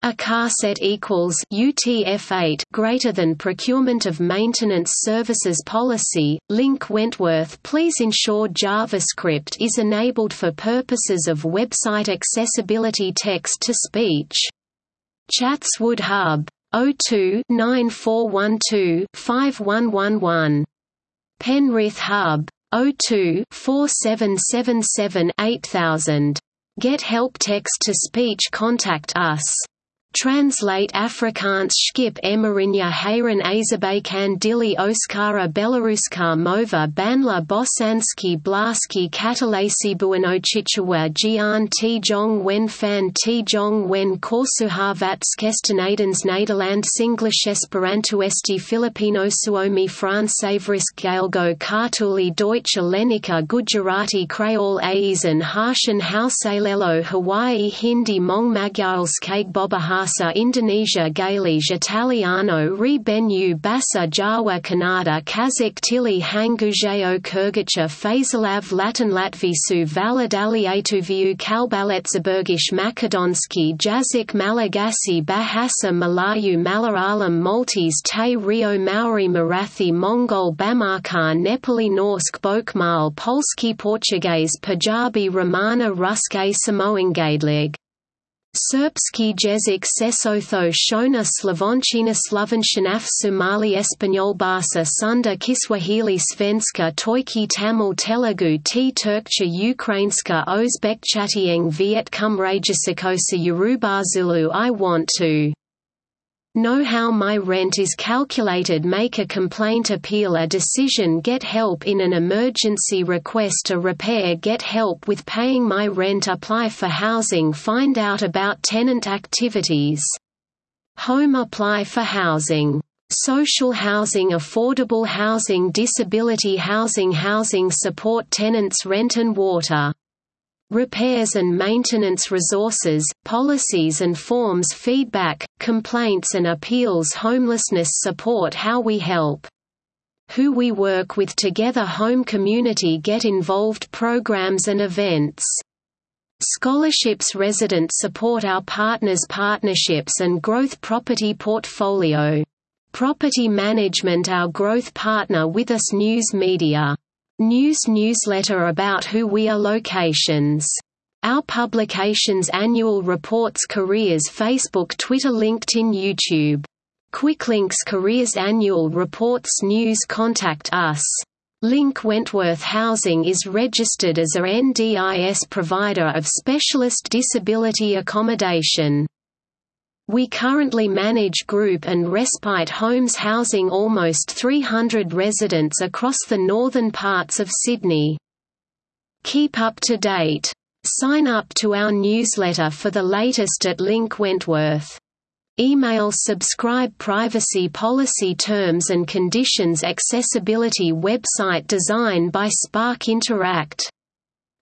A car set equals UTF-8 greater than procurement of maintenance services policy. Link Wentworth, please ensure JavaScript is enabled for purposes of website accessibility. Text to speech. Chatswood Hub 02-9412-5111. Penrith Hub 02-4777-8000. Get help. Text to speech. Contact us. Translate Afrikaans Skip Emarinya Hayran Azerbaijan Dili Oskara Belaruska Mova Banla Bosanski Blaski Katalasi Buenochichua Jian T Jong Wen Fan T Jong Wen Korsuhavat Skestenadens Nederland Singlish Esperanto Esti Filipino Suomi Francevrisk Galgo Kartuli Deutsche Lenica Gujarati Creole Aizen Harshan Hausalelo Hawaii Hindi Mong Magyals Kag Bobahasa Indonesia Galige Italiano Re Benue Bassa Jawa Kannada Kazakh Tili Hangujeo Kyrgyzstan Fazalav Latin Latvisu Validaliatuviu Kalbaletzabergish Makedonski Jazik Malagasy Bahasa Malayu Malayalam Maltese Te Rio Maori Marathi Mongol Bamar Nepali Norsk Bokmal Polski Portuguese Punjabi Romana Ruske Samoangadlig Serbski jezik Sesotho Shona Slavončina Slovenštinaf Somali Espanol Barsa Sunda Kiswahili Svenska Toiki Tamil Telugu T Turkcha Ukrainska Ozbek Chatieng Viet Cum Rajasikosa Yoruba Zulu. I want to know how my rent is calculated. Make a complaint. Appeal a decision. Get help in an emergency. Request a repair. Get help with paying my rent. Apply for housing. Find out about tenant activities. Home. Apply for housing. Social housing, affordable housing, disability housing, housing support, tenants, rent and water. Repairs and maintenance, resources, policies and forms, feedback, complaints and appeals, homelessness support, how we help, who we work with together, home community, get involved, programs and events, scholarships, resident support, our partners, partnerships and growth, property portfolio, property management, our growth partner with us, news media. Newsletter about who we are, locations, our publications, annual reports, careers, Facebook, Twitter, LinkedIn, YouTube, quick links, careers, annual reports, news, contact us. Link Wentworth Housing is registered as a NDIS provider of specialist disability accommodation. We currently manage group and respite homes housing almost 300 residents across the northern parts of Sydney. Keep up to date. Sign up to our newsletter for the latest at Link Wentworth. Email subscribe. Privacy policy, terms and conditions, accessibility, website design by Spark Interact.